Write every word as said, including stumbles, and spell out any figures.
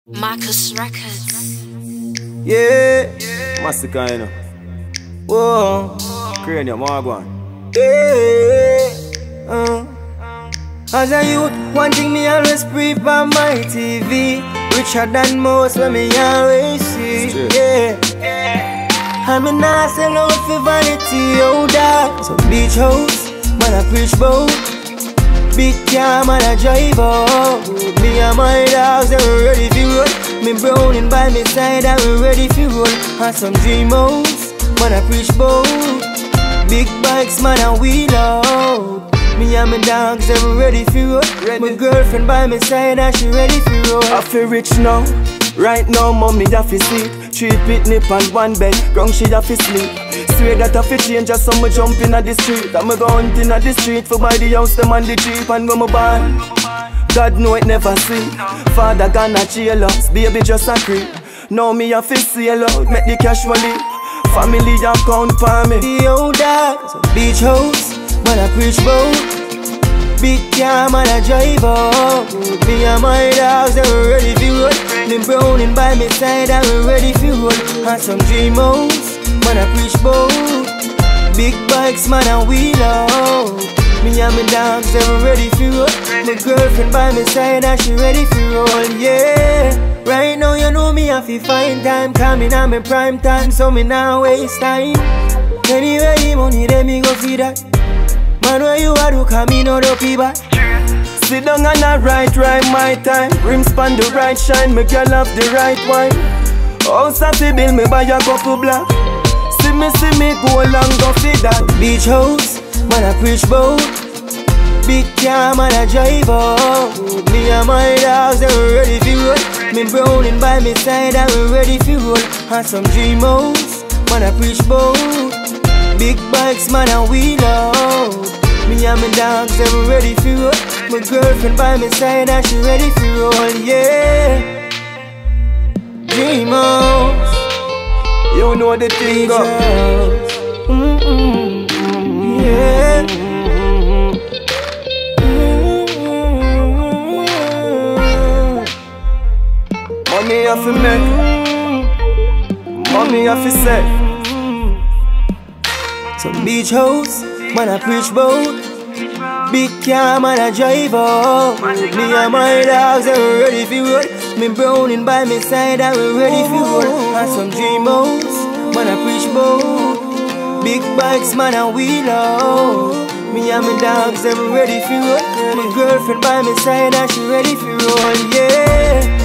Marcus Records. Yeah, Massacre, you know. Whoa, Cranium, Wagwan. Yeah, uh. As a youth, one thing me always pre on my T V. Richer than most when me always see. Yeah, I'm a nice alone for vanity, oh dad. So beach house, man I preach bout. Big car, man I drive out. Me and my dogs, they were ready for roll. Me browning by me side, I we ready for roll. And some dream house, man I preach bout. Big bikes, man I wheel out. Me and my dogs, they were ready for roll. My girlfriend by my side, and she ready for roll. I feel rich now. Right now, mommy have to sleep. Three picnic and one bed, ground she have to sleep. Swear that I fi change just so me jump in at the street. I'm go hunting at the street for buy the house, them and the jeep. And when me born, God know it never see. Father gonna jail us, baby just a creep. Now me have to sail out, make the cash money. Family account for me. The old dog, so beach house, man I preach bout. Big car, man I drive out. Me and my dogs, they were ready for roll. Me browning by my side, I we ready for roll. And some dream house, man I preach bout. Big bikes, man I wheel out. Me and my dogs, they were ready for roll. My girlfriend by my side, and she ready for roll. Yeah, right now you know me have to find time. Coming on my prime time, so me now waste time. Anyway, the money, let me go see that. Man, where you are, do come in or do people? Sit down and I write, right my time. Rims span the right shine, make girl have the right wine. House of the bill, me buy a couple black. See me, see me, go along, go feed that. Beach house, man I preach bout. Big car, man I drive out. Me and my dogs, they were ready for roll. Me browning by my side, I we ready for roll. And some dream house, man I preach bout. Big bikes, man I wheel out. Me and my dogs, they were ready for roll. My girlfriend by my side, and she ready for roll. Yeah, dream house, you know the thing go. mm -mm, mm, yeah. Money have to make, money have to set. Some beach house, man I preach bout. Big car, man I drive out. Me and my dogs, they were ready for roll. Me browning by my side, I we ready for roll. And some dream house, man I preach bout. Big bikes, man I wheel out. Me and my dogs, they were ready for roll. My girlfriend by my side, and she ready for roll. Yeah.